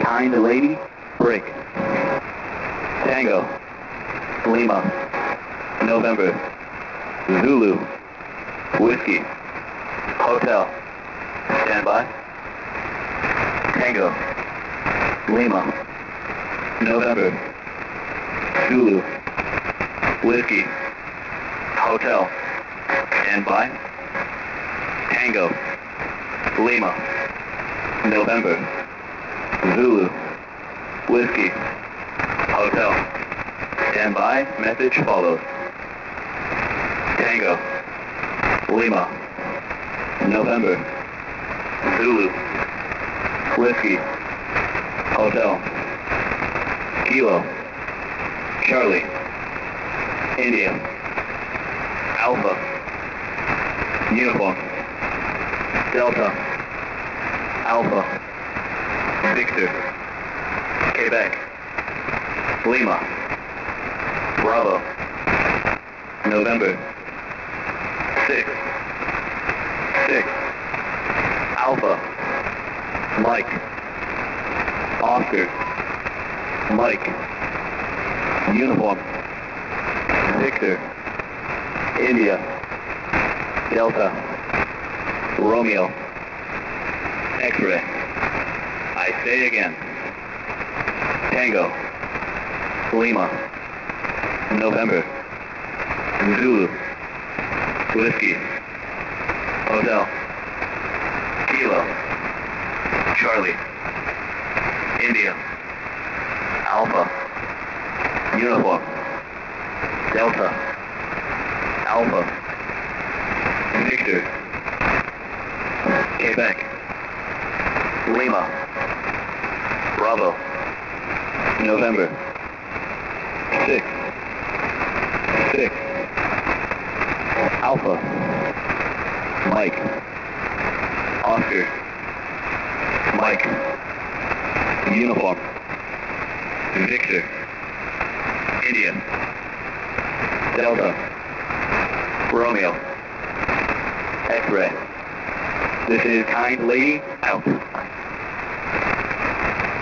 Kind lady, break. Tango, Lima, November, Zulu, Whiskey, Hotel, standby. Tango, Lima, November, Zulu, Whiskey, Hotel, standby. Tango, Lima, November, Zulu, Whiskey, Hotel, standby. Message follows. Tango, Lima, November, Zulu, Whiskey, Hotel, Kilo, Charlie, India, Alpha, Uniform, Delta, Alpha, Victor, Quebec, Lima, Bravo, November, 6, Alpha, Mike, Oscar, Mike, Uniform, Victor, India, Delta, Romeo, X-ray. I say again. Tango, Lima, November, Zulu, Whiskey, Hotel, Kilo, Charlie, India, Alpha, Uniform, Delta, Alpha, Victor, Quebec, Lima, Bravo, November, 6, Alpha, Mike, Oscar, Mike, Uniform, Victor, India, Delta, Romeo, X-ray. This is Kind Lady, out.